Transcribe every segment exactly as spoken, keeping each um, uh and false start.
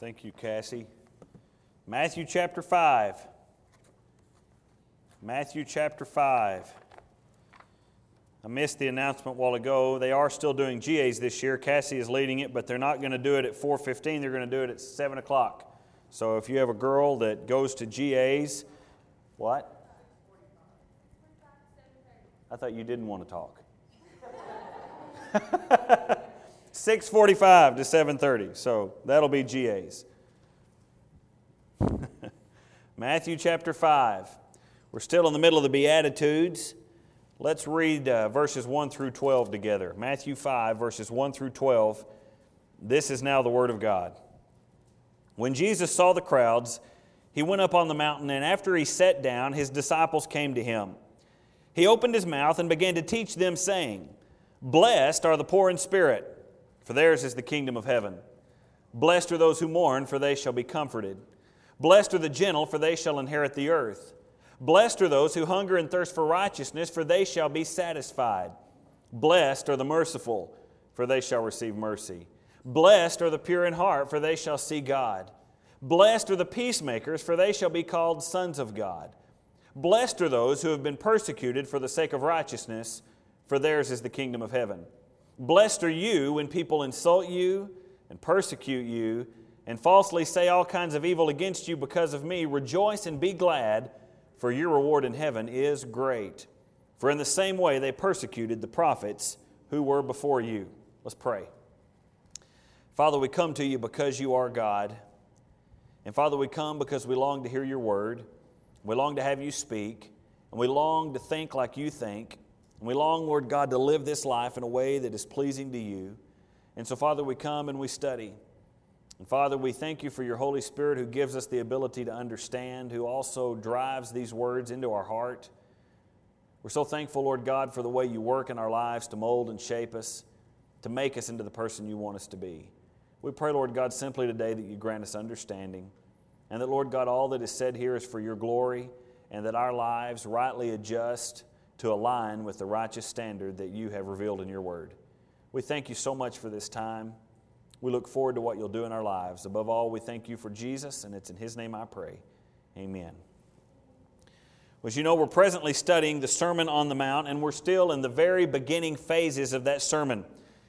Thank you, Cassie. Matthew chapter five. Matthew chapter five. I missed the announcement a while ago. They are still doing G As this year. Cassie is leading it, but they're not going to do it at four fifteen. They're going to do it at seven o'clock. So if you have a girl that goes to G As, what? I thought you didn't want to talk. six forty-five to seven thirty, so that'll be G As. Matthew chapter five. We're still in the middle of the Beatitudes. Let's read uh, verses one through twelve together. Matthew five, verses one through twelve. This is now the Word of God. When Jesus saw the crowds, He went up on the mountain, and after He sat down, His disciples came to Him. He opened His mouth and began to teach them, saying, Blessed are the poor in spirit, for theirs is the kingdom of heaven. Blessed are those who mourn, for they shall be comforted. Blessed are the gentle, for they shall inherit the earth. Blessed are those who hunger and thirst for righteousness, for they shall be satisfied. Blessed are the merciful, for they shall receive mercy. Blessed are the pure in heart, for they shall see God. Blessed are the peacemakers, for they shall be called sons of God. Blessed are those who have been persecuted for the sake of righteousness, for theirs is the kingdom of heaven. Blessed are you when people insult you and persecute you and falsely say all kinds of evil against you because of me. Rejoice and be glad, for your reward in heaven is great. For in the same way they persecuted the prophets who were before you. Let's pray. Father, we come to you because you are God. And Father, we come because we long to hear your word. We long to have you speak. And we long to think like you think. And we long, Lord God, to live this life in a way that is pleasing to you. And so, Father, we come and we study. And Father, we thank you for your Holy Spirit who gives us the ability to understand, who also drives these words into our heart. We're so thankful, Lord God, for the way you work in our lives to mold and shape us, to make us into the person you want us to be. We pray, Lord God, simply today that you grant us understanding, and that, Lord God, all that is said here is for your glory, and that our lives rightly adjust to align with the righteous standard that you have revealed in your word. We thank you so much for this time. We look forward to what you'll do in our lives. Above all, we thank you for Jesus, and it's in His name I pray. Amen. Well, as you know, we're presently studying the Sermon on the Mount, and we're still in the very beginning phases of that sermon.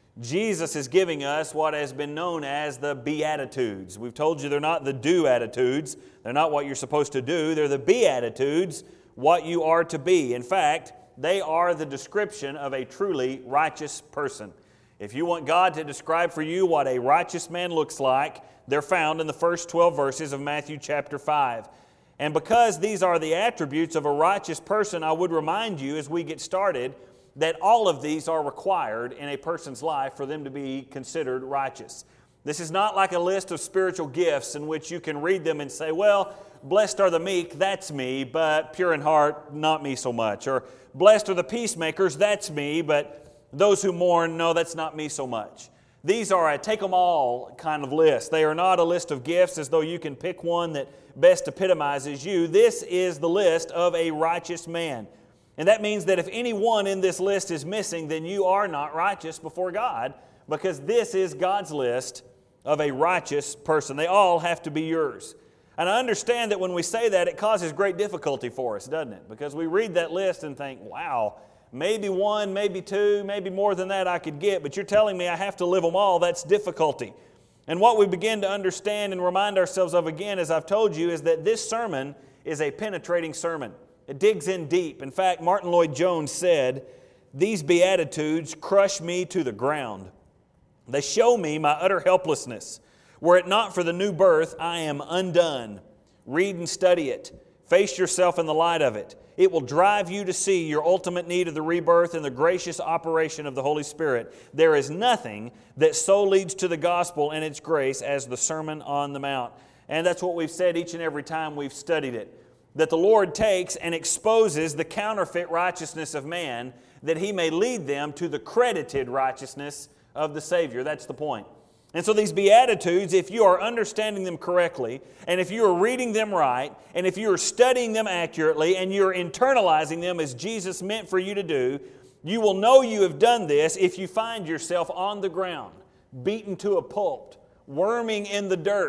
Jesus is giving us what has been known as the Beatitudes. We've told you they're not the do-attitudes. They're not what you're supposed to do. They're the Beatitudes, what you are to be. In fact, they are the description of a truly righteous person. If you want God to describe for you what a righteous man looks like, they're found in the first twelve verses of Matthew chapter five. And because these are the attributes of a righteous person, I would remind you as we get started that all of these are required in a person's life for them to be considered righteous. This is not like a list of spiritual gifts in which you can read them and say, well, blessed are the meek, that's me, but pure in heart, not me so much. Or blessed are the peacemakers, that's me, but those who mourn, no, that's not me so much. These are a take-them-all kind of list. They are not a list of gifts as though you can pick one that best epitomizes you. This is the list of a righteous man. And that means that if any one in this list is missing, then you are not righteous before God, because this is God's list of a righteous person. They all have to be yours. And I understand that when we say that, it causes great difficulty for us, doesn't it? Because we read that list and think, wow, maybe one, maybe two, maybe more than that I could get, but you're telling me I have to live them all. That's difficulty. And what we begin to understand and remind ourselves of again, as I've told you, is that this sermon is a penetrating sermon. It digs in deep. In fact, Martin Lloyd-Jones said, these Beatitudes crush me to the ground. They show me my utter helplessness. Were it not for the new birth, I am undone. Read and study it. Face yourself in the light of it. It will drive you to see your ultimate need of the rebirth and the gracious operation of the Holy Spirit. There is nothing that so leads to the gospel and its grace as the Sermon on the Mount. And that's what we've said each and every time we've studied it. That the Lord takes and exposes the counterfeit righteousness of man, that He may lead them to the credited righteousness of the Savior. That's the point. And so these Beatitudes, if you are understanding them correctly, and if you are reading them right, and if you are studying them accurately, and you're internalizing them as Jesus meant for you to do, you will know you have done this if you find yourself on the ground, beaten to a pulp, worming in the dirt,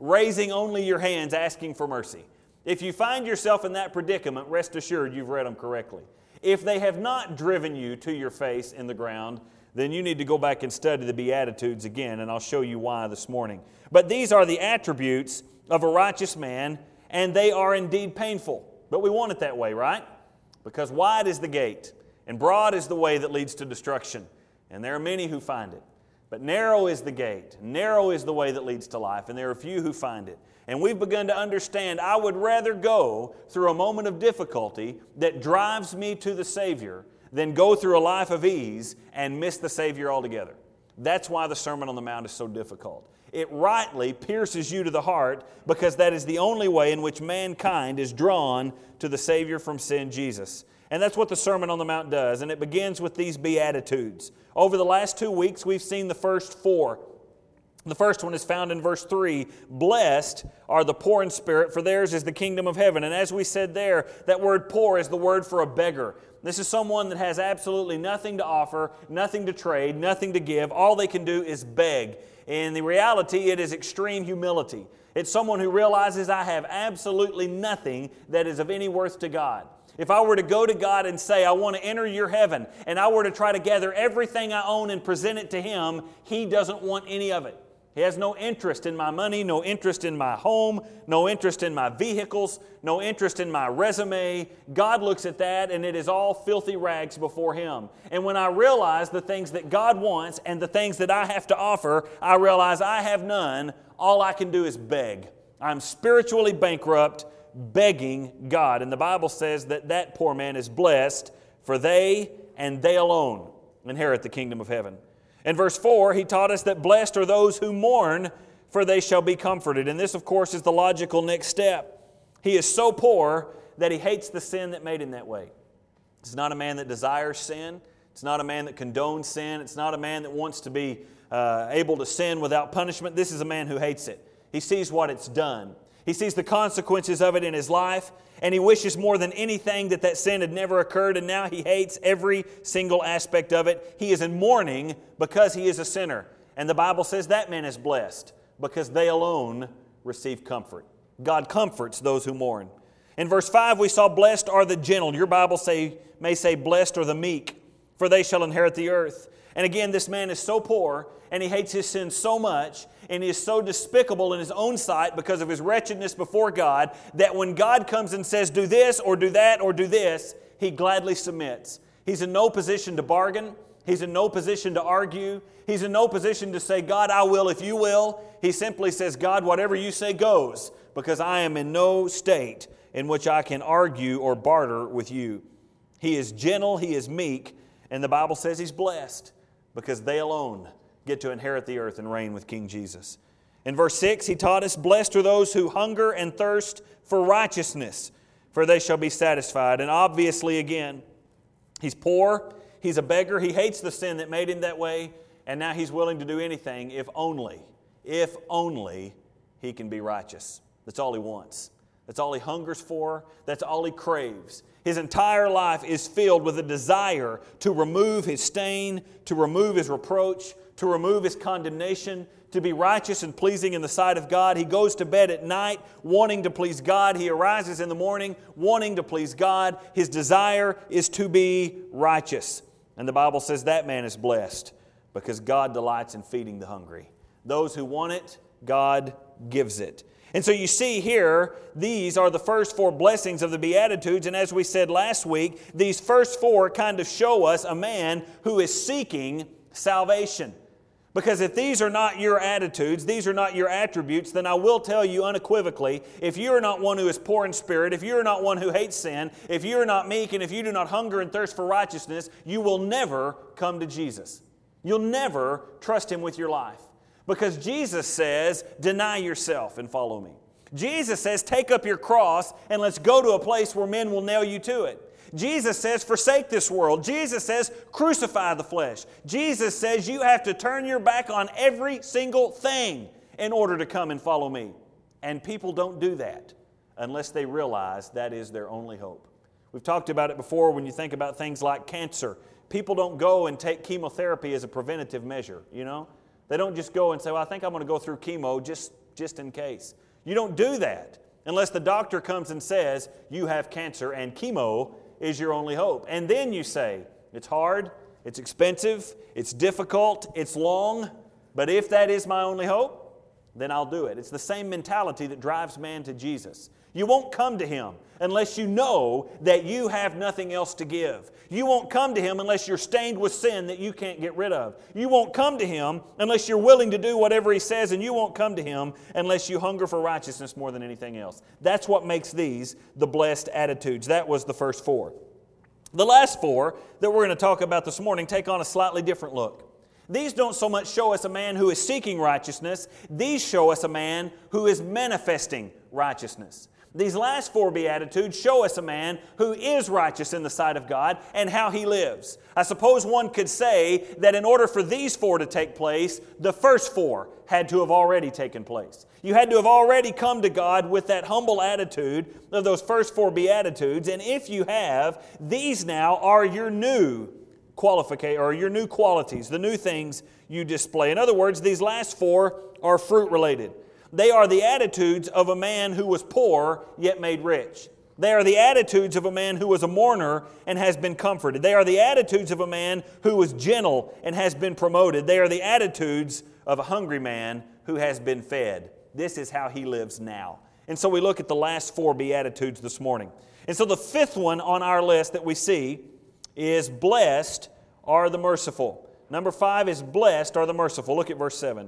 raising only your hands, asking for mercy. If you find yourself in that predicament, rest assured you've read them correctly. If they have not driven you to your face in the ground, then you need to go back and study the Beatitudes again, and I'll show you why this morning. But these are the attributes of a righteous man, and they are indeed painful. But we want it that way, right? Because wide is the gate, and broad is the way that leads to destruction, and there are many who find it. But narrow is the gate, narrow is the way that leads to life, and there are few who find it. And we've begun to understand I would rather go through a moment of difficulty that drives me to the Savior than go through a life of ease and miss the Savior altogether. That's why the Sermon on the Mount is so difficult. It rightly pierces you to the heart because that is the only way in which mankind is drawn to the Savior from sin, Jesus. And that's what the Sermon on the Mount does, and it begins with these Beatitudes. Over the last two weeks, we've seen the first four. The first one is found in verse three. Blessed are the poor in spirit, for theirs is the kingdom of heaven. And as we said there, that word poor is the word for a beggar. This is someone that has absolutely nothing to offer, nothing to trade, nothing to give. All they can do is beg. In the reality, it is extreme humility. It's someone who realizes I have absolutely nothing that is of any worth to God. If I were to go to God and say, I want to enter your heaven, and I were to try to gather everything I own and present it to Him, He doesn't want any of it. He has no interest in my money, no interest in my home, no interest in my vehicles, no interest in my resume. God looks at that and it is all filthy rags before Him. And when I realize the things that God wants and the things that I have to offer, I realize I have none. All I can do is beg. I'm spiritually bankrupt, begging God. And the Bible says that that poor man is blessed, for they and they alone inherit the kingdom of heaven. In verse four, he taught us that blessed are those who mourn, for they shall be comforted. And this, of course, is the logical next step. He is so poor that he hates the sin that made him that way. It's not a man that desires sin. It's not a man that condones sin. It's not a man that wants to be uh, able to sin without punishment. This is a man who hates it. He sees what it's done. He sees the consequences of it in his life, and he wishes more than anything that that sin had never occurred, and now he hates every single aspect of it. He is in mourning because he is a sinner. And the Bible says that man is blessed because they alone receive comfort. God comforts those who mourn. In verse five, we saw blessed are the gentle. Your Bible say, may say blessed are the meek, for they shall inherit the earth. And again, this man is so poor, and he hates his sin so much, and he is so despicable in his own sight because of his wretchedness before God, that when God comes and says, do this, or do that, or do this, he gladly submits. He's in no position to bargain. He's in no position to argue. He's in no position to say, God, I will if you will. He simply says, God, whatever you say goes, because I am in no state in which I can argue or barter with you. He is gentle, he is meek, and the Bible says he's blessed because they alone get to inherit the earth and reign with King Jesus. In verse six, he taught us, blessed are those who hunger and thirst for righteousness, for they shall be satisfied. And obviously, again, he's poor, he's a beggar, he hates the sin that made him that way, and now he's willing to do anything if only, if only he can be righteous. That's all he wants. That's all he hungers for. That's all he craves. His entire life is filled with a desire to remove his stain, to remove his reproach, to remove his condemnation, to be righteous and pleasing in the sight of God. He goes to bed at night wanting to please God. He arises in the morning wanting to please God. His desire is to be righteous. And the Bible says that man is blessed because God delights in feeding the hungry. Those who want it, God gives it. And so you see here, these are the first four blessings of the Beatitudes. And as we said last week, these first four kind of show us a man who is seeking salvation. Because if these are not your attitudes, these are not your attributes, then I will tell you unequivocally, if you are not one who is poor in spirit, if you are not one who hates sin, if you are not meek, and if you do not hunger and thirst for righteousness, you will never come to Jesus. You'll never trust Him with your life. Because Jesus says, deny yourself and follow me. Jesus says, take up your cross and let's go to a place where men will nail you to it. Jesus says, forsake this world. Jesus says, crucify the flesh. Jesus says, you have to turn your back on every single thing in order to come and follow me. And people don't do that unless they realize that is their only hope. We've talked about it before when you think about things like cancer. People don't go and take chemotherapy as a preventative measure, you know. They don't just go and say, well, I think I'm going to go through chemo just, just in case. You don't do that unless the doctor comes and says you have cancer and chemo is your only hope. And then you say, it's hard, it's expensive, it's difficult, it's long, but if that is my only hope, then I'll do it. It's the same mentality that drives man to Jesus. You won't come to Him unless you know that you have nothing else to give. You won't come to Him unless you're stained with sin that you can't get rid of. You won't come to Him unless you're willing to do whatever He says, and you won't come to Him unless you hunger for righteousness more than anything else. That's what makes these the blessed attitudes. That was the first four. The last four that we're going to talk about this morning take on a slightly different look. These don't so much show us a man who is seeking righteousness. These show us a man who is manifesting righteousness. These last four Beatitudes show us a man who is righteous in the sight of God and how he lives. I suppose one could say that in order for these four to take place, the first four had to have already taken place. You had to have already come to God with that humble attitude of those first four Beatitudes, and if you have, these now are your new qualification or your new qualities, the new things you display. In other words, these last four are fruit related. They are the attitudes of a man who was poor yet made rich. They are the attitudes of a man who was a mourner and has been comforted. They are the attitudes of a man who was gentle and has been promoted. They are the attitudes of a hungry man who has been fed. This is how he lives now. And so we look at the last four Beatitudes this morning. And so the fifth one on our list that we see is blessed are the merciful. Number five is blessed are the merciful. Look at verse seven.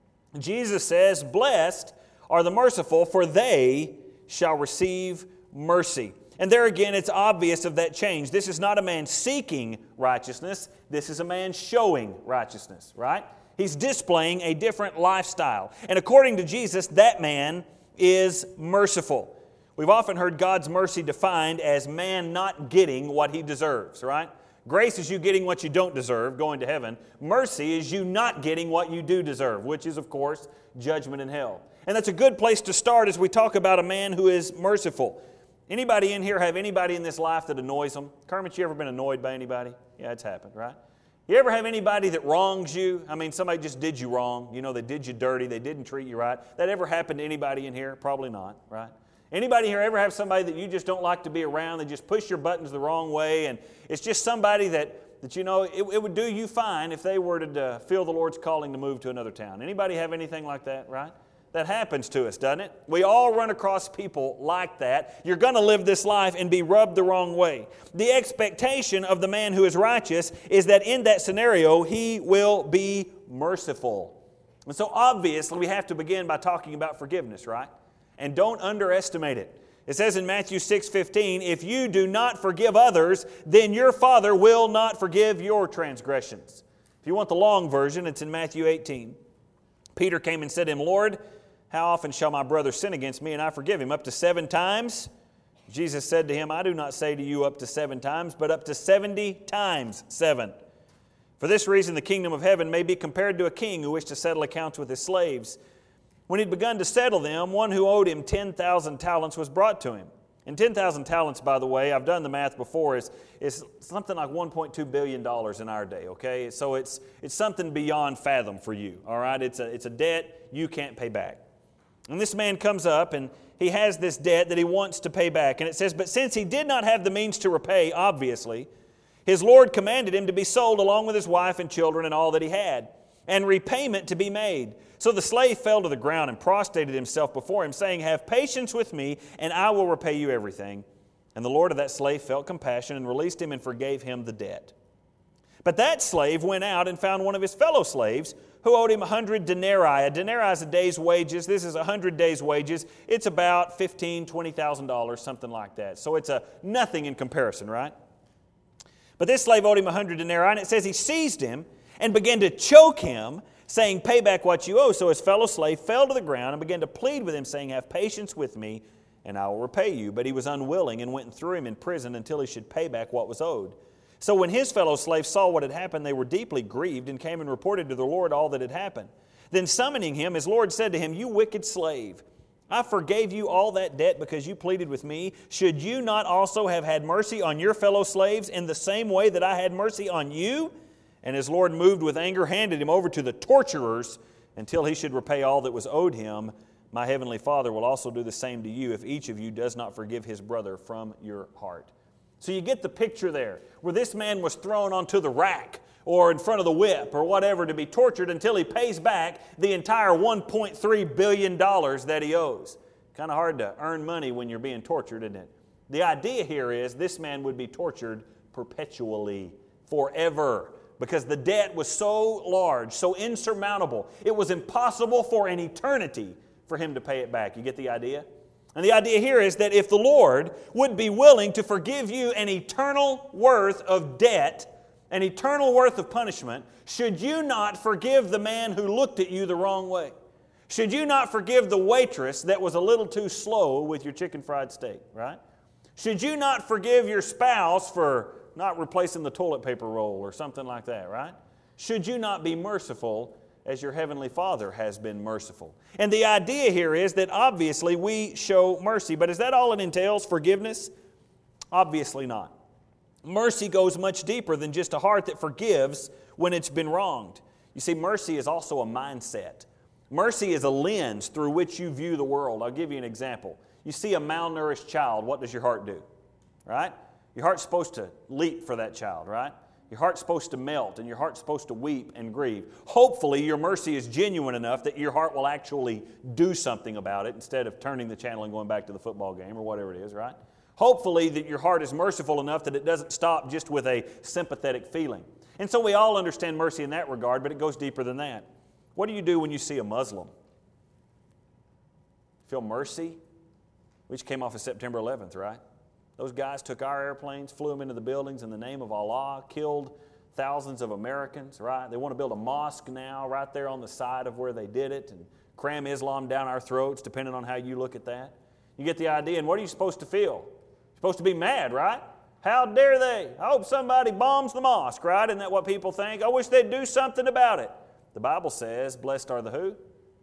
Jesus says, blessed are the merciful, for they shall receive mercy. And there again, it's obvious of that change. This is not a man seeking righteousness. This is a man showing righteousness, right? He's displaying a different lifestyle. And according to Jesus, that man is merciful. We've often heard God's mercy defined as man not getting what he deserves, right? Grace is you getting what you don't deserve, going to heaven. Mercy is you not getting what you do deserve, which is, of course, judgment and hell. And that's a good place to start as we talk about a man who is merciful. Anybody in here have anybody in this life that annoys them? Kermit, you ever been annoyed by anybody? Yeah, it's happened, right? You ever have anybody that wrongs you? I mean, somebody just did you wrong. You know, they did you dirty. They didn't treat you right. That ever happened to anybody in here? Probably not, right? Anybody here ever have somebody that you just don't like to be around? They just push your buttons the wrong way, and it's just somebody that, that you know, it, it would do you fine if they were to uh, feel the Lord's calling to move to another town. Anybody have anything like that, right? That happens to us, doesn't it? We all run across people like that. You're going to live this life and be rubbed the wrong way. The expectation of the man who is righteous is that in that scenario, he will be merciful. And so obviously we have to begin by talking about forgiveness, right? And don't underestimate it. It says in Matthew six fifteen, if you do not forgive others, then your Father will not forgive your transgressions. If you want the long version, it's in Matthew eighteen. Peter came and said to him, Lord, how often shall my brother sin against me and I forgive him? Up to seven times? Jesus said to him, I do not say to you up to seven times, but up to seventy times seven. For this reason the kingdom of heaven may be compared to a king who wished to settle accounts with his slaves. When he'd begun to settle them, one who owed him ten thousand talents was brought to him. And ten thousand talents, by the way, I've done the math before, is, is something like one point two billion dollars in our day, okay? So it's it's something beyond fathom for you, all right? It's a, it's a debt you can't pay back. And this man comes up and he has this debt that he wants to pay back. And it says, but since he did not have the means to repay, obviously, his Lord commanded him to be sold along with his wife and children and all that he had, and repayment to be made. So the slave fell to the ground and prostrated himself before him, saying, have patience with me, and I will repay you everything. And the Lord of that slave felt compassion and released him and forgave him the debt. But that slave went out and found one of his fellow slaves who owed him a hundred denarii. A denarii is a day's wages. This is a hundred days' wages. It's about fifteen thousand dollars, twenty thousand dollars, something like that. So it's a nothing in comparison, right? But this slave owed him a hundred denarii, and it says he seized him and began to choke him, saying, pay back what you owe. So his fellow slave fell to the ground and began to plead with him, saying, have patience with me, and I will repay you. But he was unwilling and went and threw him in prison until he should pay back what was owed. So when his fellow slaves saw what had happened, they were deeply grieved and came and reported to their Lord all that had happened. Then summoning him, his Lord said to him, you wicked slave, I forgave you all that debt because you pleaded with me. Should you not also have had mercy on your fellow slaves in the same way that I had mercy on you? And his Lord, moved with anger, handed him over to the torturers until he should repay all that was owed him. my heavenly Father will also do the same to you if each of you does not forgive his brother from your heart." So you get the picture there, where this man was thrown onto the rack or in front of the whip or whatever to be tortured until he pays back the entire one point three billion dollars that he owes. Kind of hard to earn money when you're being tortured, isn't it? The idea here is this man would be tortured perpetually, forever, because the debt was so large, so insurmountable, it was impossible for an eternity for him to pay it back. You get the idea? And the idea here is that if the Lord would be willing to forgive you an eternal worth of debt, an eternal worth of punishment, should you not forgive the man who looked at you the wrong way? Should you not forgive the waitress that was a little too slow with your chicken fried steak, right? Should you not forgive your spouse for not replacing the toilet paper roll or something like that, right? Should you not be merciful as your heavenly Father has been merciful? And the idea here is that obviously we show mercy, but is that all it entails, forgiveness? Obviously not. Mercy goes much deeper than just a heart that forgives when it's been wronged. You see, mercy is also a mindset. Mercy is a lens through which you view the world. I'll give you an example. You see a malnourished child, what does your heart do? Right? Your heart's supposed to leap for that child, right? Your heart's supposed to melt and your heart's supposed to weep and grieve. Hopefully your mercy is genuine enough that your heart will actually do something about it instead of turning the channel and going back to the football game or whatever it is, right? Hopefully that your heart is merciful enough that it doesn't stop just with a sympathetic feeling. And so we all understand mercy in that regard, but it goes deeper than that. What do you do when you see a Muslim? Feel mercy? Which came off of September eleventh, right? Those guys took our airplanes, flew them into the buildings in the name of Allah, killed thousands of Americans, right? They want to build a mosque now right there on the side of where they did it and cram Islam down our throats, depending on how you look at that. You get the idea. And what are you supposed to feel? You're supposed to be mad, right? How dare they? I hope somebody bombs the mosque, right? Isn't that what people think? I wish they'd do something about it. The Bible says, blessed are the who?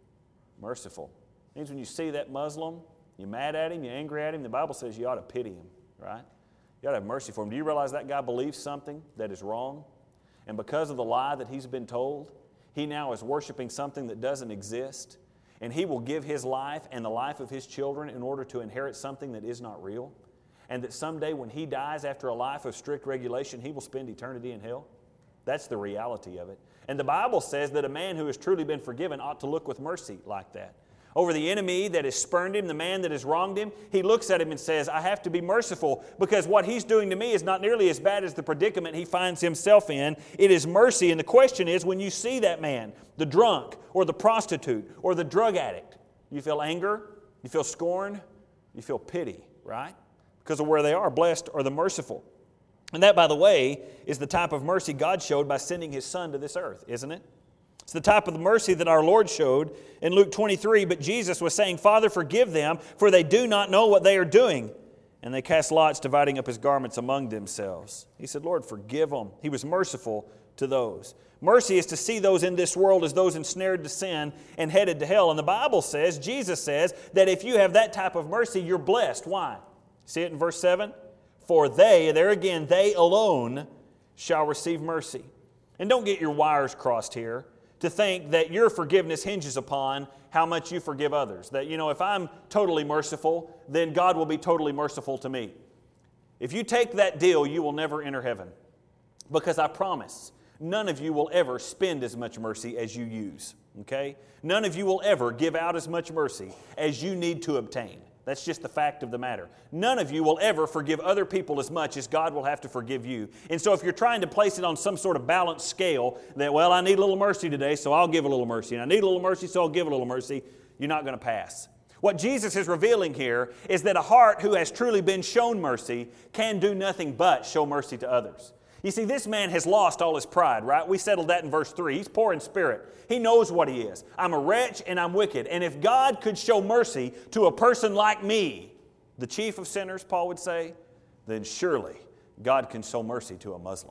Merciful. It means when you see that Muslim, you're mad at him, you're angry at him, the Bible says you ought to pity him, right? You ought to have mercy for him. Do you realize that guy believes something that is wrong? And because of the lie that he's been told, he now is worshiping something that doesn't exist. And he will give his life and the life of his children in order to inherit something that is not real. And that someday when he dies after a life of strict regulation, he will spend eternity in hell. That's the reality of it. And the Bible says that a man who has truly been forgiven ought to look with mercy like that. Over the enemy that has spurned him, the man that has wronged him, he looks at him and says, I have to be merciful because what he's doing to me is not nearly as bad as the predicament he finds himself in. It is mercy. And the question is, when you see that man, the drunk or the prostitute or the drug addict, you feel anger, you feel scorn, you feel pity, right? Because of where they are, blessed are the merciful. And that, by the way, is the type of mercy God showed by sending His Son to this earth, isn't it? It's the type of the mercy that our Lord showed in Luke twenty-three. But Jesus was saying, Father, forgive them, for they do not know what they are doing. And they cast lots, dividing up His garments among themselves. He said, Lord, forgive them. He was merciful to those. Mercy is to see those in this world as those ensnared to sin and headed to hell. And the Bible says, Jesus says, that if you have that type of mercy, you're blessed. Why? See it in verse seven? For they, there again, they alone shall receive mercy. And don't get your wires crossed here to think that your forgiveness hinges upon how much you forgive others. That, you know, if I'm totally merciful, then God will be totally merciful to me. If you take that deal, you will never enter heaven. Because I promise, none of you will ever spend as much mercy as you use. Okay? None of you will ever give out as much mercy as you need to obtain. That's just the fact of the matter. None of you will ever forgive other people as much as God will have to forgive you. And so if you're trying to place it on some sort of balanced scale that, well, I need a little mercy today, so I'll give a little mercy. And I need a little mercy, so I'll give a little mercy, you're not going to pass. What Jesus is revealing here is that a heart who has truly been shown mercy can do nothing but show mercy to others. You see, this man has lost all his pride, right? We settled that in verse three. He's poor in spirit. He knows what he is. I'm a wretch and I'm wicked. And if God could show mercy to a person like me, the chief of sinners, Paul would say, then surely God can show mercy to a Muslim.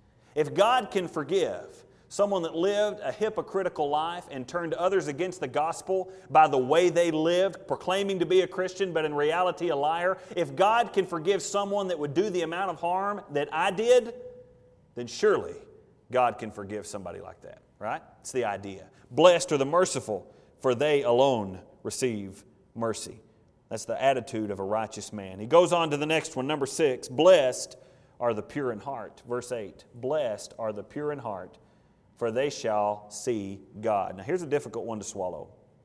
If God can forgive someone that lived a hypocritical life and turned others against the gospel by the way they lived, proclaiming to be a Christian, but in reality a liar, if God can forgive someone that would do the amount of harm that I did, then surely God can forgive somebody like that, right? It's the idea. Blessed are the merciful, for they alone receive mercy. That's the attitude of a righteous man. He goes on to the next one, number six. Blessed are the pure in heart. Verse eight. Blessed are the pure in heart, for they shall see God. Now here's a difficult one to swallow.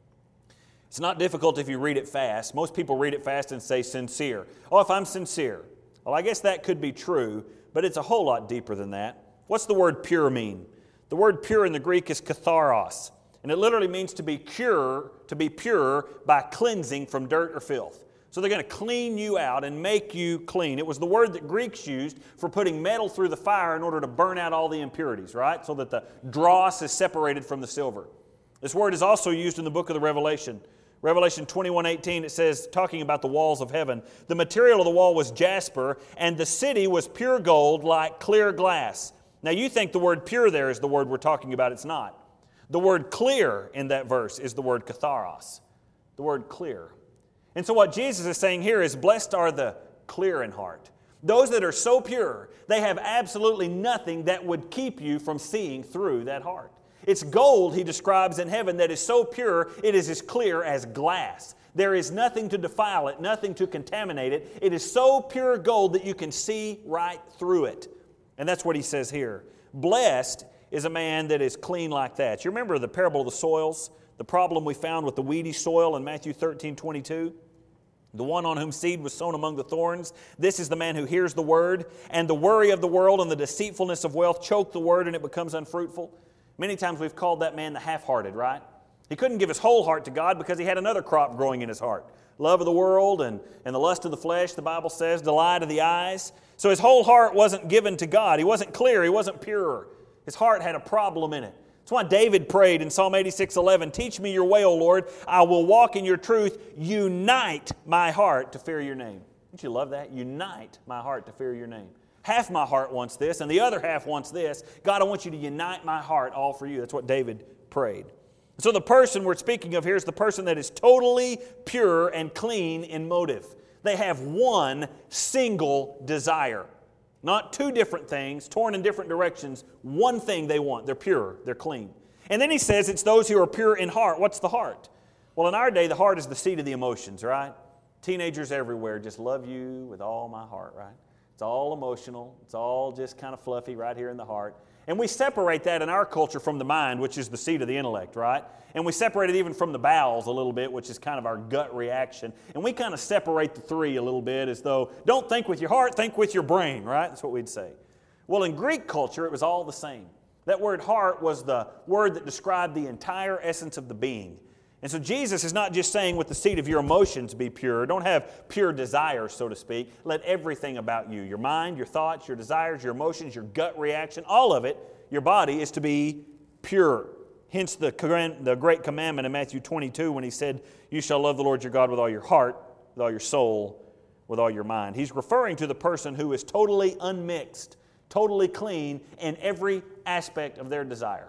It's not difficult if you read it fast. Most people read it fast and say sincere. Oh, if I'm sincere. Well, I guess that could be true, but it's a whole lot deeper than that. What's the word pure mean? The word pure in the Greek is katharos, and it literally means to be pure, to be pure by cleansing from dirt or filth. So they're going to clean you out and make you clean. It was the word that Greeks used for putting metal through the fire in order to burn out all the impurities, right? So that the dross is separated from the silver. This word is also used in the book of the Revelation. Revelation twenty-one eighteen, it says, talking about the walls of heaven, the material of the wall was jasper, and the city was pure gold like clear glass. Now you think the word pure there is the word we're talking about. It's not. The word clear in that verse is the word katharos, the word clear. And so what Jesus is saying here is, blessed are the clear in heart. Those that are so pure, they have absolutely nothing that would keep you from seeing through that heart. It's gold, he describes in heaven, that is so pure, it is as clear as glass. There is nothing to defile it, nothing to contaminate it. It is so pure gold that you can see right through it. And that's what he says here. Blessed is a man that is clean like that. You remember the parable of the soils? The problem we found with the weedy soil in Matthew thirteen twenty-two? The one on whom seed was sown among the thorns. This is the man who hears the word, and the worry of the world and the deceitfulness of wealth choke the word, and it becomes unfruitful. Many times we've called that man the half-hearted, right? He couldn't give his whole heart to God because he had another crop growing in his heart. Love of the world and, and the lust of the flesh, the Bible says, delight of the eyes. So his whole heart wasn't given to God. He wasn't clear. He wasn't pure. His heart had a problem in it. That's why David prayed in Psalm eighty-six eleven, teach me your way, O Lord. I will walk in your truth. Unite my heart to fear your name. Don't you love that? Unite my heart to fear your name. Half my heart wants this, and the other half wants this. God, I want you to unite my heart all for you. That's what David prayed. So the person we're speaking of here is the person that is totally pure and clean in motive. They have one single desire. Not two different things, torn in different directions. One thing they want. They're pure. They're clean. And then he says it's those who are pure in heart. What's the heart? Well, in our day, the heart is the seat of the emotions, right? Teenagers everywhere just love you with all my heart, right? It's all emotional. It's all just kind of fluffy right here in the heart. And we separate that in our culture from the mind, which is the seat of the intellect, right? And we separate it even from the bowels a little bit, which is kind of our gut reaction. And we kind of separate the three a little bit as though, don't think with your heart, think with your brain, right? That's what we'd say. Well, in Greek culture, it was all the same. That word heart was the word that described the entire essence of the being. And so Jesus is not just saying with the seat of your emotions be pure. Don't have pure desires, so to speak. Let everything about you, your mind, your thoughts, your desires, your emotions, your gut reaction, all of it, your body is to be pure. Hence the, the great commandment in Matthew twenty-two when he said, you shall love the Lord your God with all your heart, with all your soul, with all your mind. He's referring to the person who is totally unmixed, totally clean in every aspect of their desire.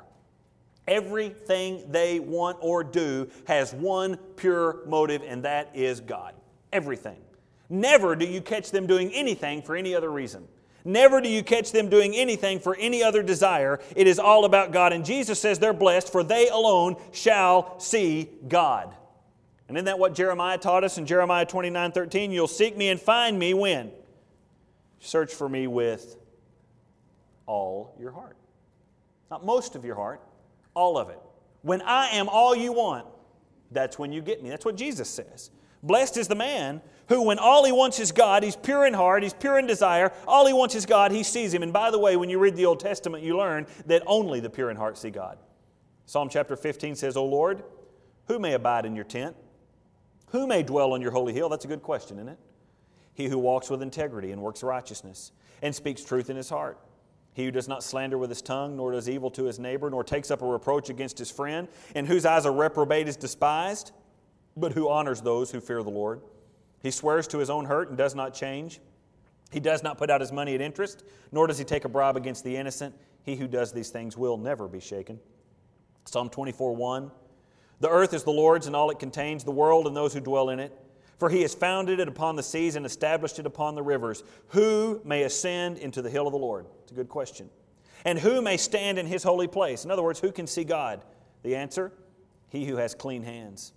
Everything they want or do has one pure motive, and that is God. Everything. Never do you catch them doing anything for any other reason. Never do you catch them doing anything for any other desire. It is all about God. And Jesus says they're blessed, for they alone shall see God. And isn't that what Jeremiah taught us in Jeremiah twenty-nine thirteen? You'll seek me and find me when? Search for me with all your heart. Not most of your heart. All of it. When I am all you want, that's when you get me. That's what Jesus says. Blessed is the man who, when all he wants is God, he's pure in heart, he's pure in desire, all he wants is God, he sees Him. And by the way, when you read the Old Testament, you learn that only the pure in heart see God. Psalm chapter fifteen says, O Lord, who may abide in your tent? Who may dwell on your holy hill? That's a good question, isn't it? He who walks with integrity and works righteousness and speaks truth in his heart. He who does not slander with his tongue, nor does evil to his neighbor, nor takes up a reproach against his friend, and whose eyes are reprobate is despised, but who honors those who fear the Lord. He swears to his own hurt and does not change. He does not put out his money at interest, nor does he take a bribe against the innocent. He who does these things will never be shaken. Psalm twenty-four one. The earth is the Lord's and all it contains, the world and those who dwell in it. For He has founded it upon the seas and established it upon the rivers. Who may ascend into the hill of the Lord? It's a good question. And who may stand in His holy place? In other words, who can see God? The answer, he who has clean hands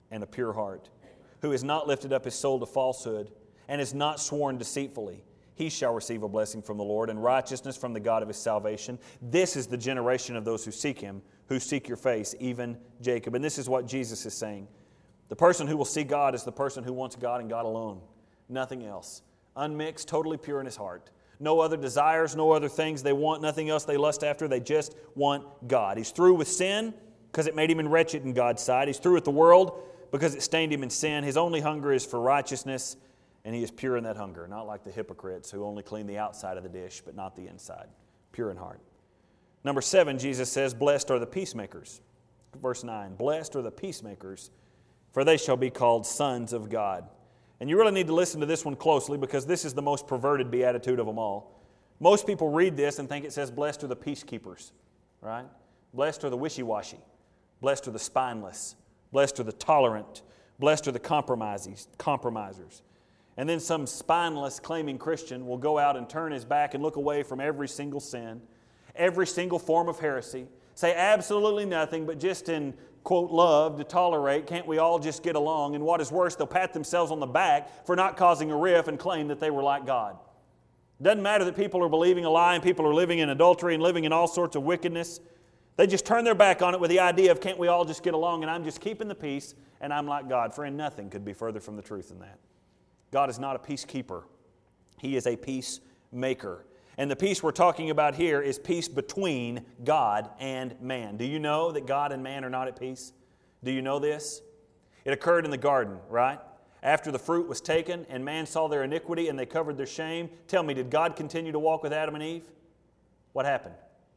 and a pure heart, who has not lifted up his soul to falsehood, and has not sworn deceitfully, he shall receive a blessing from the Lord, and righteousness from the God of his salvation. This is the generation of those who seek him, who seek your face, even Jacob. And this is what Jesus is saying. The person who will see God is the person who wants God and God alone. Nothing else. Unmixed, totally pure in his heart. No other desires, no other things they want, nothing else they lust after. They just want God. He's through with sin because it made him wretched in God's sight. He's through with the world because it stained him in sin. His only hunger is for righteousness, and he is pure in that hunger, not like the hypocrites who only clean the outside of the dish but not the inside. Pure in heart. Number seven, Jesus says, blessed are the peacemakers. Verse nine, blessed are the peacemakers, for they shall be called sons of God. And you really need to listen to this one closely because this is the most perverted beatitude of them all. Most people read this and think it says, blessed are the peacekeepers, right? Blessed are the wishy-washy. Blessed are the spineless. Blessed are the tolerant. Blessed are the compromisers. compromisers. And then some spineless claiming Christian will go out and turn his back and look away from every single sin, every single form of heresy, say absolutely nothing but just in, quote, love to tolerate. Can't we all just get along? And what is worse, they'll pat themselves on the back for not causing a rift and claim that they were like God. Doesn't matter that people are believing a lie and people are living in adultery and living in all sorts of wickedness. They just turn their back on it with the idea of can't we all just get along and I'm just keeping the peace and I'm like God. Friend, nothing could be further from the truth than that. God is not a peacekeeper. He is a peacemaker. And the peace we're talking about here is peace between God and man. Do you know that God and man are not at peace? Do you know this? It occurred in the garden, right? After the fruit was taken and man saw their iniquity and they covered their shame. Tell me, did God continue to walk with Adam and Eve? What happened?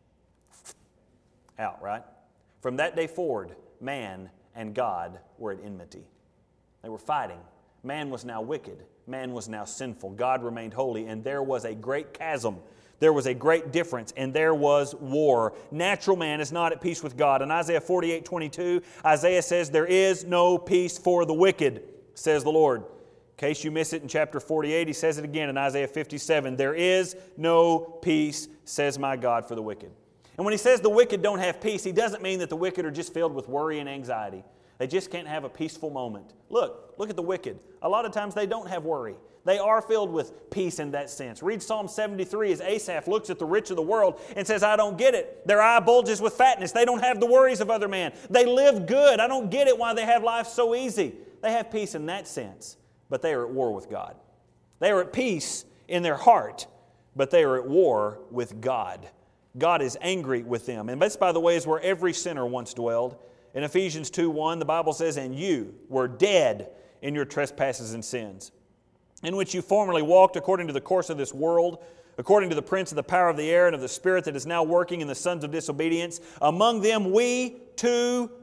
Out, right? From that day forward, man and God were at enmity. They were fighting. Man was now wicked. Man was now sinful. God remained holy, and there was a great chasm. There was a great difference, and there was war. Natural man is not at peace with God. In Isaiah forty-eight twenty-two, Isaiah says, there is no peace for the wicked, says the Lord. In case you miss it in chapter forty-eight, he says it again in Isaiah fifty-seven. There is no peace, says my God, for the wicked. And when he says the wicked don't have peace, he doesn't mean that the wicked are just filled with worry and anxiety. They just can't have a peaceful moment. Look, look at the wicked. A lot of times they don't have worry. They are filled with peace in that sense. Read Psalm seventy-three as Asaph looks at the rich of the world and says, I don't get it. Their eye bulges with fatness. They don't have the worries of other men. They live good. I don't get it why they have life so easy. They have peace in that sense, but they are at war with God. They are at peace in their heart, but they are at war with God. God is angry with them. And this, by the way, is where every sinner once dwelled. In Ephesians two one, the Bible says, and you were dead in your trespasses and sins, in which you formerly walked according to the course of this world, according to the prince of the power of the air and of the spirit that is now working in the sons of disobedience. Among them we too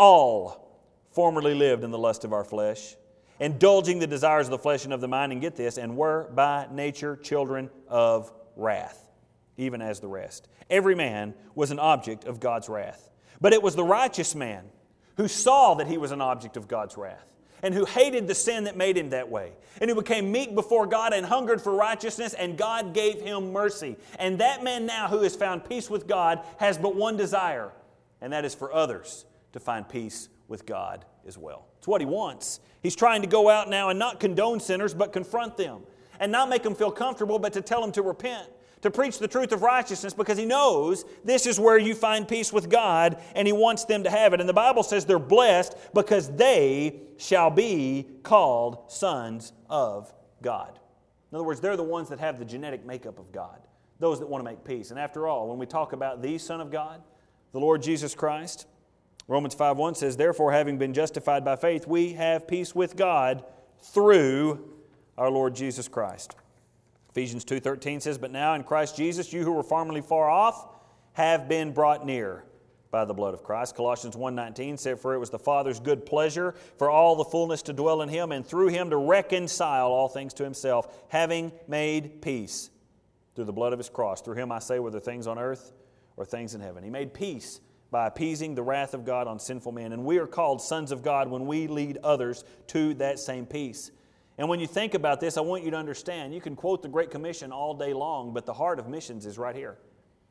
all formerly lived in the lust of our flesh, indulging the desires of the flesh and of the mind, and get this, and were by nature children of wrath, even as the rest. Every man was an object of God's wrath. But it was the righteous man who saw that he was an object of God's wrath and who hated the sin that made him that way and who became meek before God and hungered for righteousness, and God gave him mercy. And that man now who has found peace with God has but one desire, and that is for others to find peace with God as well. It's what he wants. He's trying to go out now and not condone sinners, but confront them and not make them feel comfortable, but to tell them to repent, to preach the truth of righteousness, because he knows this is where you find peace with God, and he wants them to have it. And the Bible says they're blessed because they shall be called sons of God. In other words, they're the ones that have the genetic makeup of God, those that want to make peace. And after all, when we talk about the Son of God, the Lord Jesus Christ, Romans five one says, therefore, having been justified by faith, we have peace with God through our Lord Jesus Christ. Ephesians two thirteen says, but now in Christ Jesus, you who were formerly far off have been brought near by the blood of Christ. Colossians one nineteen said, for it was the Father's good pleasure for all the fullness to dwell in Him, and through Him to reconcile all things to Himself, having made peace through the blood of His cross. Through Him I say, whether things on earth or things in heaven. He made peace by appeasing the wrath of God on sinful men. And we are called sons of God when we lead others to that same peace. And when you think about this, I want you to understand, you can quote the Great Commission all day long, but the heart of missions is right here.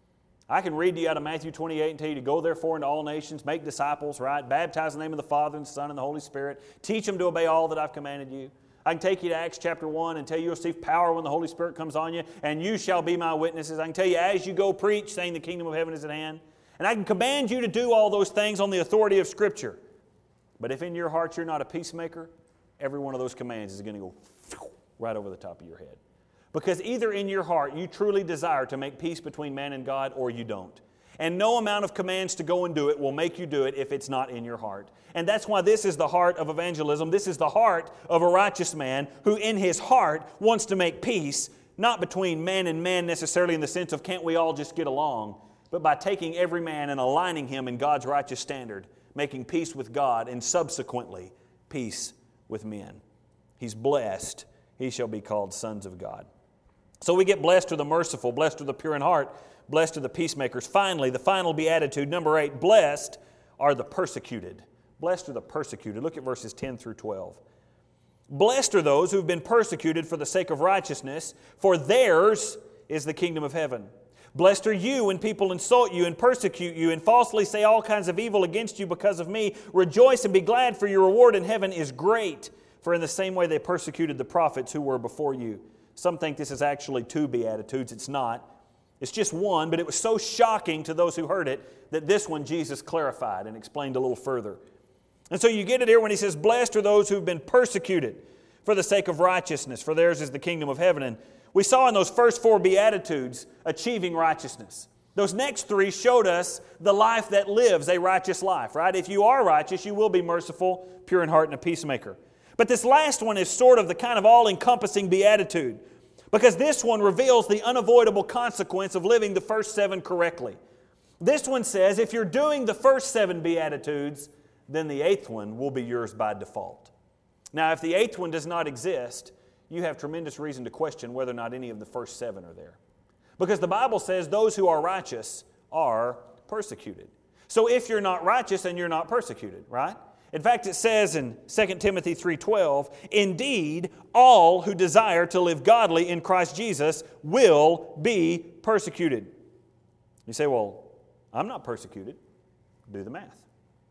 I can read to you out of Matthew twenty-eight and tell you to go therefore into all nations, make disciples, right? Baptize in the name of the Father and the Son and the Holy Spirit. Teach them to obey all that I've commanded you. I can take you to Acts chapter one and tell you you'll receive power when the Holy Spirit comes on you, and you shall be my witnesses. I can tell you as you go preach, saying the kingdom of heaven is at hand. And I can command you to do all those things on the authority of Scripture. But if in your heart you're not a peacemaker, every one of those commands is going to go right over the top of your head. Because either in your heart you truly desire to make peace between man and God, or you don't. And no amount of commands to go and do it will make you do it if it's not in your heart. And that's why this is the heart of evangelism. This is the heart of a righteous man who in his heart wants to make peace, not between man and man necessarily in the sense of can't we all just get along, but by taking every man and aligning him in God's righteous standard, making peace with God and subsequently peace with men. He's blessed. He shall be called sons of God. So we get blessed are the merciful, blessed are the pure in heart, blessed are the peacemakers. Finally, the final beatitude, number eight, blessed are the persecuted. Blessed are the persecuted. Look at verses ten through twelve. Blessed are those who have been persecuted for the sake of righteousness, for theirs is the kingdom of heaven. Blessed are you when people insult you and persecute you and falsely say all kinds of evil against you because of me. Rejoice and be glad, for your reward in heaven is great. For in the same way they persecuted the prophets who were before you. Some think this is actually two beatitudes. It's not. It's just one, but it was so shocking to those who heard it that this one Jesus clarified and explained a little further. And so you get it here when he says, blessed are those who've been persecuted for the sake of righteousness, for theirs is the kingdom of heaven. And we saw in those first four beatitudes achieving righteousness. Those next three showed us the life that lives a righteous life, right? If you are righteous, you will be merciful, pure in heart, and a peacemaker. But this last one is sort of the kind of all-encompassing beatitude, because this one reveals the unavoidable consequence of living the first seven correctly. This one says if you're doing the first seven beatitudes, then the eighth one will be yours by default. Now, if the eighth one does not exist, you have tremendous reason to question whether or not any of the first seven are there. Because the Bible says those who are righteous are persecuted. So if you're not righteous, then you're not persecuted, right? In fact, it says in Second Timothy three twelve, indeed, all who desire to live godly in Christ Jesus will be persecuted. You say, well, I'm not persecuted. Do the math.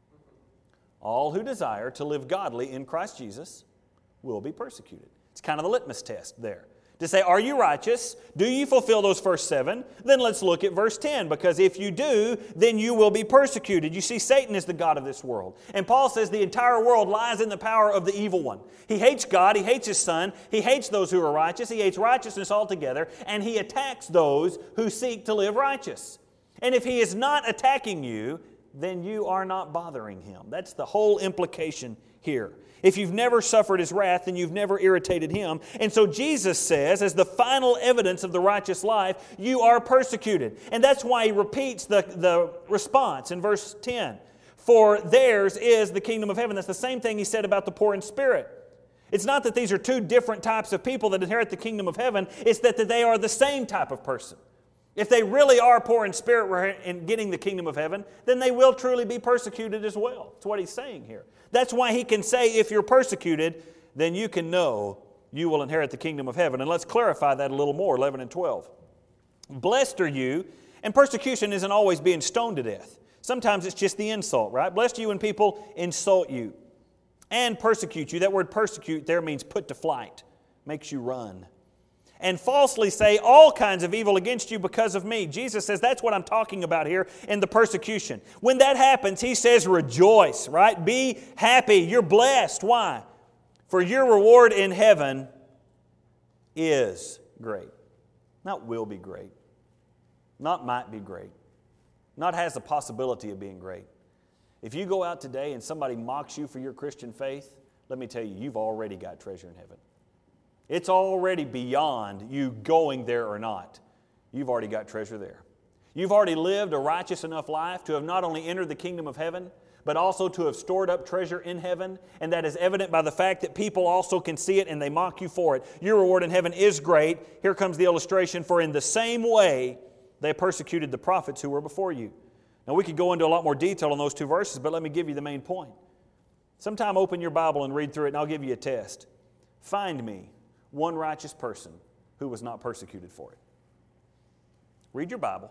All who desire to live godly in Christ Jesus will be persecuted. It's kind of the litmus test there. To say, are you righteous? Do you fulfill those first seven? Then let's look at verse ten, because if you do, then you will be persecuted. You see, Satan is the god of this world. And Paul says the entire world lies in the power of the evil one. He hates God, he hates His Son, he hates those who are righteous, he hates righteousness altogether, and he attacks those who seek to live righteous. And if he is not attacking you, then you are not bothering him. That's the whole implication here. If you've never suffered His wrath, then you've never irritated Him. And so Jesus says, as the final evidence of the righteous life, you are persecuted. And that's why He repeats the, the response in verse ten. For theirs is the kingdom of heaven. That's the same thing He said about the poor in spirit. It's not that these are two different types of people that inherit the kingdom of heaven. It's that, that they are the same type of person. If they really are poor in spirit in getting the kingdom of heaven, then they will truly be persecuted as well. That's what He's saying here. That's why He can say, if you're persecuted, then you can know you will inherit the kingdom of heaven. And let's clarify that a little more, eleven and twelve. Blessed are you, and persecution isn't always being stoned to death. Sometimes it's just the insult, right? Blessed are you when people insult you and persecute you. That word persecute there means put to flight, makes you run. And falsely say all kinds of evil against you because of me. Jesus says that's what I'm talking about here in the persecution. When that happens, He says rejoice, right? Be happy. You're blessed. Why? For your reward in heaven is great. Not will be great. Not might be great. Not has the possibility of being great. If you go out today and somebody mocks you for your Christian faith, let me tell you, you've already got treasure in heaven. It's already beyond you going there or not. You've already got treasure there. You've already lived a righteous enough life to have not only entered the kingdom of heaven, but also to have stored up treasure in heaven. And that is evident by the fact that people also can see it and they mock you for it. Your reward in heaven is great. Here comes the illustration. For in the same way they persecuted the prophets who were before you. Now we could go into a lot more detail on those two verses, but let me give you the main point. Sometime open your Bible and read through it and I'll give you a test. Find me one righteous person who was not persecuted for it. Read your Bible.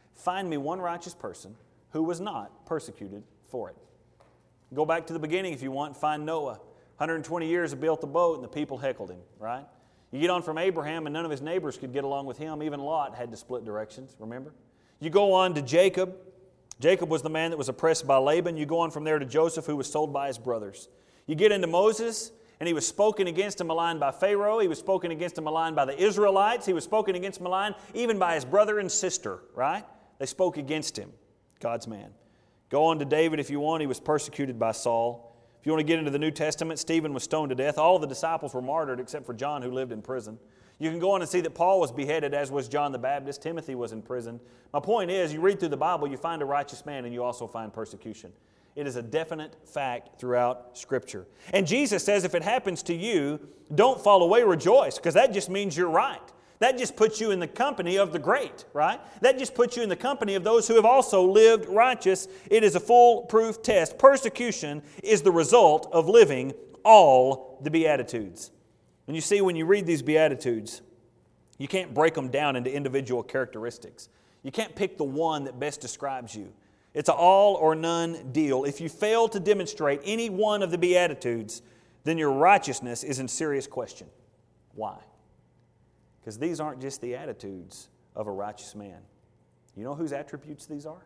Find me one righteous person who was not persecuted for it. Go back to the beginning if you want. Find Noah. one hundred twenty years he built the boat and the people heckled him, right? You get on from Abraham and none of his neighbors could get along with him. Even Lot had to split directions, remember? You go on to Jacob. Jacob was the man that was oppressed by Laban. You go on from there to Joseph, who was sold by his brothers. You get into Moses, and he was spoken against and maligned by Pharaoh. He was spoken against and maligned by the Israelites. He was spoken against and maligned even by his brother and sister, right? They spoke against him, God's man. Go on to David if you want. He was persecuted by Saul. If you want to get into the New Testament, Stephen was stoned to death. All the disciples were martyred except for John, who lived in prison. You can go on and see that Paul was beheaded, as was John the Baptist. Timothy was in prison. My point is, you read through the Bible, you find a righteous man, and you also find persecution. It is a definite fact throughout Scripture. And Jesus says, if it happens to you, don't fall away, rejoice, because that just means you're right. That just puts you in the company of the great, right? That just puts you in the company of those who have also lived righteous. It is a foolproof test. Persecution is the result of living all the Beatitudes. And you see, when you read these Beatitudes, you can't break them down into individual characteristics. You can't pick the one that best describes you. It's an all or none deal. If you fail to demonstrate any one of the Beatitudes, then your righteousness is in serious question. Why? Because these aren't just the attitudes of a righteous man. You know whose attributes these are?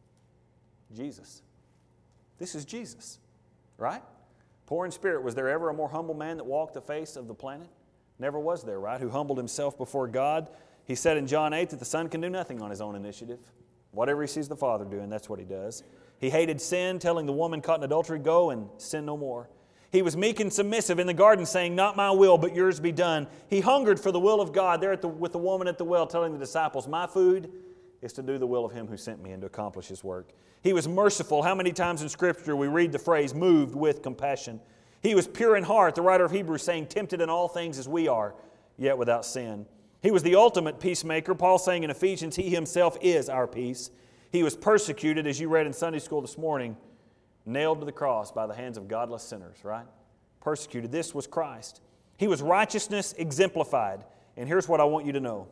Jesus. This is Jesus, right? Poor in spirit, was there ever a more humble man that walked the face of the planet? Never was there, right? Who humbled himself before God. He said in John eight that the Son can do nothing on his own initiative. Whatever he sees the Father doing, that's what he does. He hated sin, telling the woman caught in adultery, go and sin no more. He was meek and submissive in the garden, saying, not my will, but yours be done. He hungered for the will of God there at the, with the woman at the well, telling the disciples, my food is to do the will of Him who sent me and to accomplish His work. He was merciful. How many times in Scripture we read the phrase, moved with compassion? He was pure in heart, the writer of Hebrews saying, tempted in all things as we are, yet without sin. He was the ultimate peacemaker. Paul saying in Ephesians, He Himself is our peace. He was persecuted, as you read in Sunday school this morning, nailed to the cross by the hands of godless sinners, right? Persecuted. This was Christ. He was righteousness exemplified. And here's what I want you to know.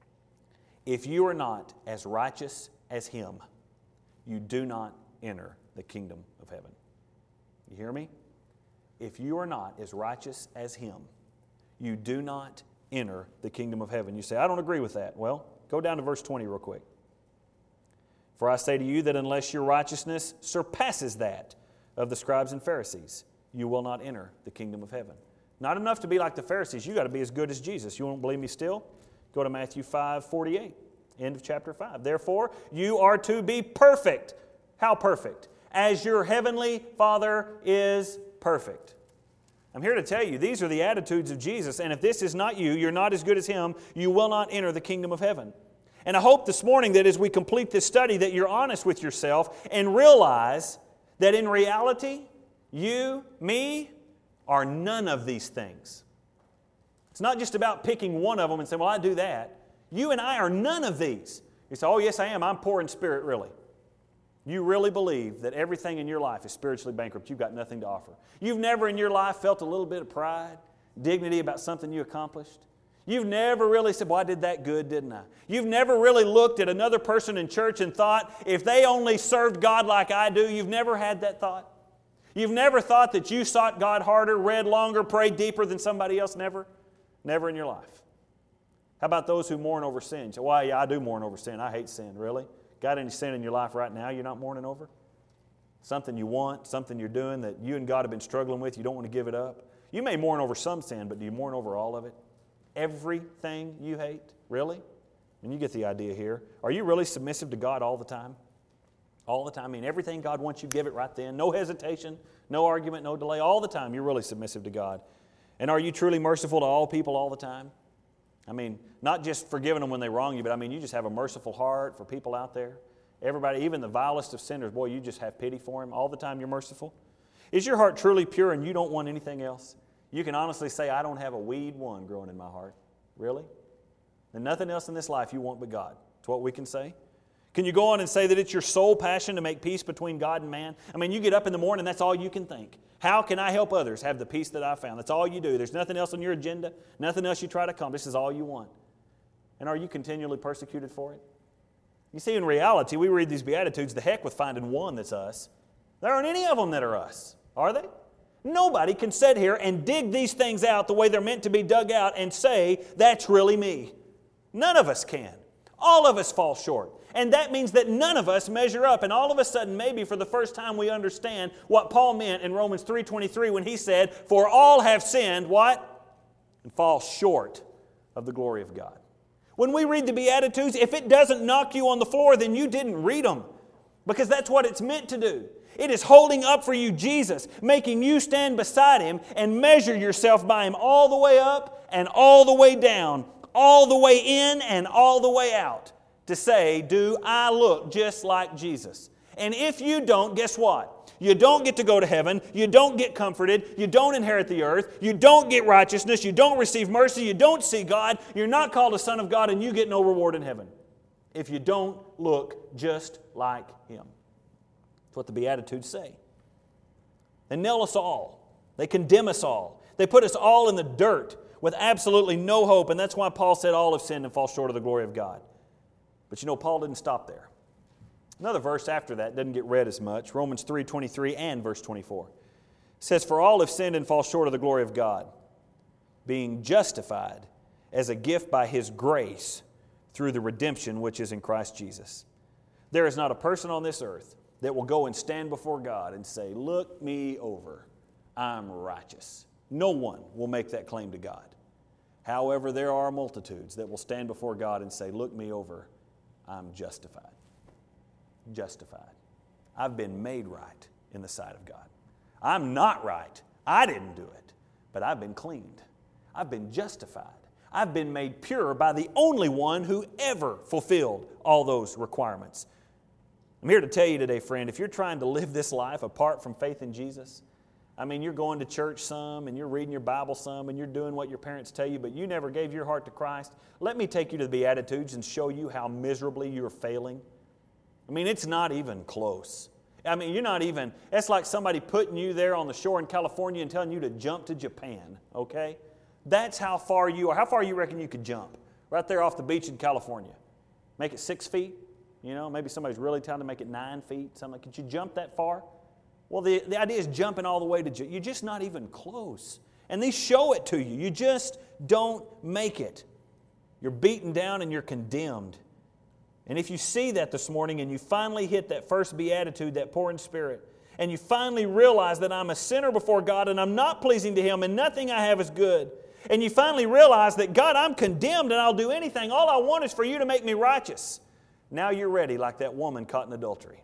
If you are not as righteous as Him, you do not enter the kingdom of heaven. You hear me? If you are not as righteous as Him, you do not enter the kingdom of heaven. You say, I don't agree with that. Well, go down to verse twenty real quick. For I say to you that unless your righteousness surpasses that of the scribes and Pharisees, you will not enter the kingdom of heaven. Not enough to be like the Pharisees. You got to be as good as Jesus. You won't believe me still? Go to Matthew five forty-eight, end of chapter five. Therefore, you are to be perfect. How perfect? As your heavenly Father is perfect. I'm here to tell you, these are the attitudes of Jesus, and if this is not you, you're not as good as Him, you will not enter the kingdom of heaven. And I hope this morning that as we complete this study that you're honest with yourself and realize that in reality, you, me, are none of these things. It's not just about picking one of them and saying, well, I do that. You and I are none of these. You say, oh, yes, I am. I'm poor in spirit, really. You really believe that everything in your life is spiritually bankrupt. You've got nothing to offer. You've never in your life felt a little bit of pride, dignity about something you accomplished. You've never really said, well, I did that good, didn't I? You've never really looked at another person in church and thought, if they only served God like I do, you've never had that thought. You've never thought that you sought God harder, read longer, prayed deeper than somebody else? Never? Never in your life. How about those who mourn over sin? You say, well, yeah, I do mourn over sin. I hate sin. Really? Got any sin in your life right now you're not mourning over? Something you want, something you're doing that you and God have been struggling with, you don't want to give it up? You may mourn over some sin, but do you mourn over all of it? Everything you hate? Really? And you get the idea here. Are you really submissive to God all the time? All the time. I mean, everything God wants you, give it right then. No hesitation, no argument, no delay. All the time, you're really submissive to God. And are you truly merciful to all people all the time? I mean, not just forgiving them when they wrong you, but I mean, you just have a merciful heart for people out there. Everybody, even the vilest of sinners, boy, you just have pity for them. All the time you're merciful. Is your heart truly pure and you don't want anything else? You can honestly say, I don't have a weed one growing in my heart. Really? And nothing else in this life you want but God. That's what we can say. Can you go on and say that it's your sole passion to make peace between God and man? I mean, you get up in the morning, that's all you can think. How can I help others have the peace that I found? That's all you do. There's nothing else on your agenda, nothing else you try to accomplish. This is all you want. And are you continually persecuted for it? You see, in reality, we read these Beatitudes, the heck with finding one that's us. There aren't any of them that are us, are they? Nobody can sit here and dig these things out the way they're meant to be dug out and say, that's really me. None of us can. All of us fall short. And that means that none of us measure up. And all of a sudden, maybe for the first time, we understand what Paul meant in Romans three twenty-three when he said, for all have sinned, what? And fall short of the glory of God. When we read the Beatitudes, if it doesn't knock you on the floor, then you didn't read them. Because that's what it's meant to do. It is holding up for you Jesus, making you stand beside Him and measure yourself by Him all the way up and all the way down, all the way in and all the way out, to say, do I look just like Jesus? And if you don't, guess what? You don't get to go to heaven, you don't get comforted, you don't inherit the earth, you don't get righteousness, you don't receive mercy, you don't see God, you're not called a son of God, and you get no reward in heaven if you don't look just like Him. That's what the Beatitudes say. They nail us all. They condemn us all. They put us all in the dirt with absolutely no hope, and that's why Paul said all have sinned and fall short of the glory of God. But you know, Paul didn't stop there. Another verse after that doesn't get read as much, Romans three twenty-three and verse twenty-four. It says, for all have sinned and fall short of the glory of God, being justified as a gift by His grace through the redemption which is in Christ Jesus. There is not a person on this earth that will go and stand before God and say, look me over, I'm righteous. No one will make that claim to God. However, there are multitudes that will stand before God and say, look me over, I'm justified. Justified. I've been made right in the sight of God. I'm not right. I didn't do it, but I've been cleaned. I've been justified. I've been made pure by the only one who ever fulfilled all those requirements. I'm here to tell you today, friend, if you're trying to live this life apart from faith in Jesus, I mean, you're going to church some, and you're reading your Bible some, and you're doing what your parents tell you, but you never gave your heart to Christ. Let me take you to the Beatitudes and show you how miserably you're failing. I mean, it's not even close. I mean, you're not even, it's like somebody putting you there on the shore in California and telling you to jump to Japan, okay? That's how far you are. How far you reckon you could jump? Right there off the beach in California. Make it six feet? You know, maybe somebody's really telling to make it nine feet. Something. Could you jump that far? Well, the, the idea is jumping all the way to, you're just not even close. And these show it to you. You just don't make it. You're beaten down and you're condemned. And if you see that this morning and you finally hit that first beatitude, that poor in spirit, and you finally realize that I'm a sinner before God and I'm not pleasing to Him and nothing I have is good, and you finally realize that, God, I'm condemned and I'll do anything. All I want is for you to make me righteous. Now you're ready like that woman caught in adultery,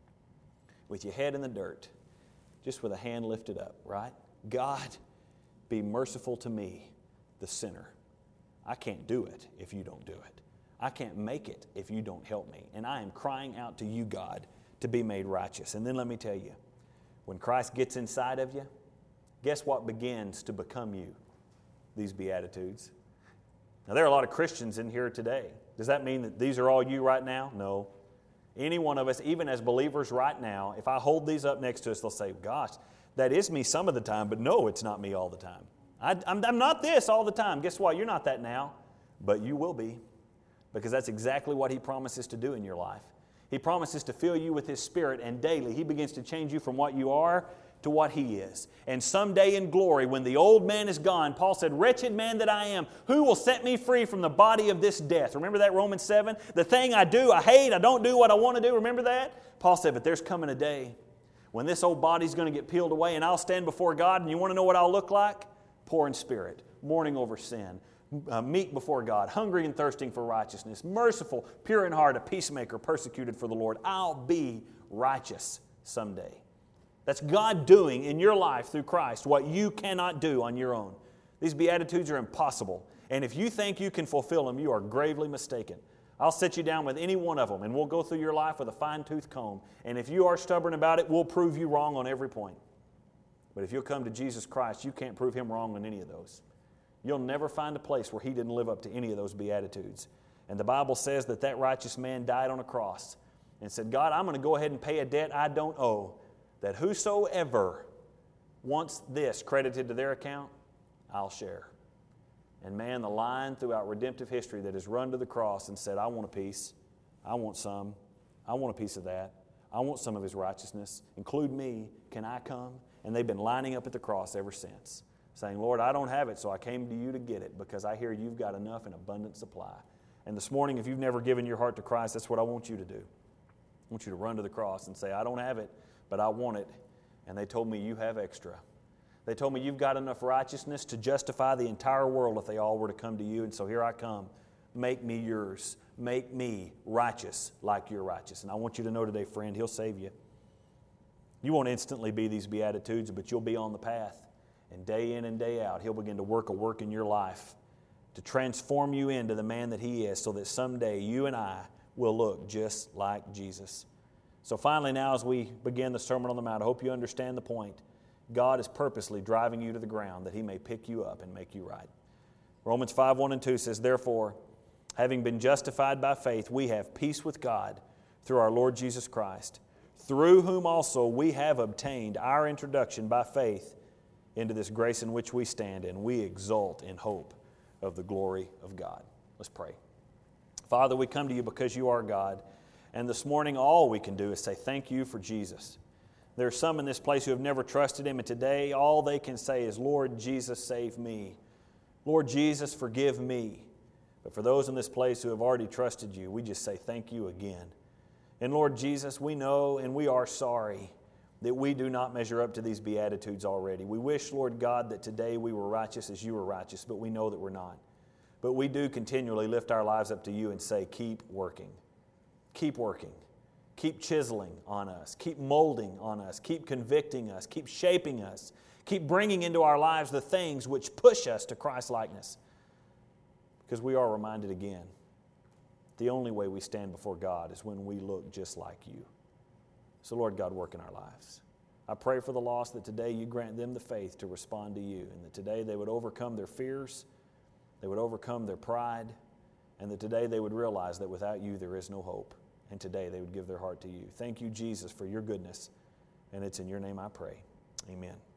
with your head in the dirt, just with a hand lifted up, right? God, be merciful to me, the sinner. I can't do it if you don't do it. I can't make it if you don't help me. And I am crying out to you, God, to be made righteous. And then let me tell you, when Christ gets inside of you, guess what begins to become you? These Beatitudes. Now, there are a lot of Christians in here today. Does that mean that these are all you right now? No. Any one of us, even as believers right now, if I hold these up next to us, they'll say, gosh, that is me some of the time, but no, it's not me all the time. I, I'm, I'm not this all the time. Guess what? You're not that now, but you will be. Because that's exactly what He promises to do in your life. He promises to fill you with His Spirit, and daily He begins to change you from what you are to what He is. And someday in glory, when the old man is gone, Paul said, wretched man that I am, who will set me free from the body of this death? Remember that, Romans seven? The thing I do, I hate, I don't do what I want to do. Remember that? Paul said, but there's coming a day when this old body's going to get peeled away, and I'll stand before God, and you want to know what I'll look like? Poor in spirit, mourning over sin. Uh, meek before God, hungry and thirsting for righteousness, merciful, pure in heart, a peacemaker, persecuted for the Lord. I'll be righteous someday. That's God doing in your life through Christ what you cannot do on your own. These Beatitudes are impossible. And if you think you can fulfill them, you are gravely mistaken. I'll sit you down with any one of them, and we'll go through your life with a fine-tooth comb. And if you are stubborn about it, we'll prove you wrong on every point. But if you'll come to Jesus Christ, you can't prove Him wrong on any of those. You'll never find a place where He didn't live up to any of those Beatitudes. And the Bible says that that righteous man died on a cross and said, God, I'm going to go ahead and pay a debt I don't owe, that whosoever wants this credited to their account, I'll share. And man, the line throughout redemptive history that has run to the cross and said, I want a piece, I want some. I want a piece of that. I want some of His righteousness. Include me. Can I come? And they've been lining up at the cross ever since, saying, Lord, I don't have it, so I came to you to get it because I hear you've got enough and abundant supply. And this morning, if you've never given your heart to Christ, that's what I want you to do. I want you to run to the cross and say, I don't have it, but I want it. And they told me you have extra. They told me you've got enough righteousness to justify the entire world if they all were to come to you. And so here I come. Make me yours. Make me righteous like you're righteous. And I want you to know today, friend, He'll save you. You won't instantly be these Beatitudes, but you'll be on the path. And day in and day out, He'll begin to work a work in your life to transform you into the man that He is so that someday you and I will look just like Jesus. So finally now, as we begin the Sermon on the Mount, I hope you understand the point. God is purposely driving you to the ground that He may pick you up and make you right. Romans five, one and two says, Therefore, having been justified by faith, we have peace with God through our Lord Jesus Christ, through whom also we have obtained our introduction by faith into this grace in which we stand, and we exult in hope of the glory of God. Let's pray. Father, we come to you because you are God, and this morning all we can do is say thank you for Jesus. There are some in this place who have never trusted Him, and today all they can say is, Lord Jesus, save me. Lord Jesus, forgive me. But for those in this place who have already trusted you, we just say thank you again. And Lord Jesus, we know and we are sorry that we do not measure up to these Beatitudes already. We wish, Lord God, that today we were righteous as you were righteous, but we know that we're not. But we do continually lift our lives up to you and say, keep working. Keep working. Keep chiseling on us. Keep molding on us. Keep convicting us. Keep shaping us. Keep bringing into our lives the things which push us to Christ-likeness. Because we are reminded again, the only way we stand before God is when we look just like you. So Lord God, work in our lives. I pray for the lost that today you grant them the faith to respond to you, and that today they would overcome their fears, they would overcome their pride, and that today they would realize that without you there is no hope, and today they would give their heart to you. Thank you, Jesus, for your goodness, and it's in your name I pray. Amen.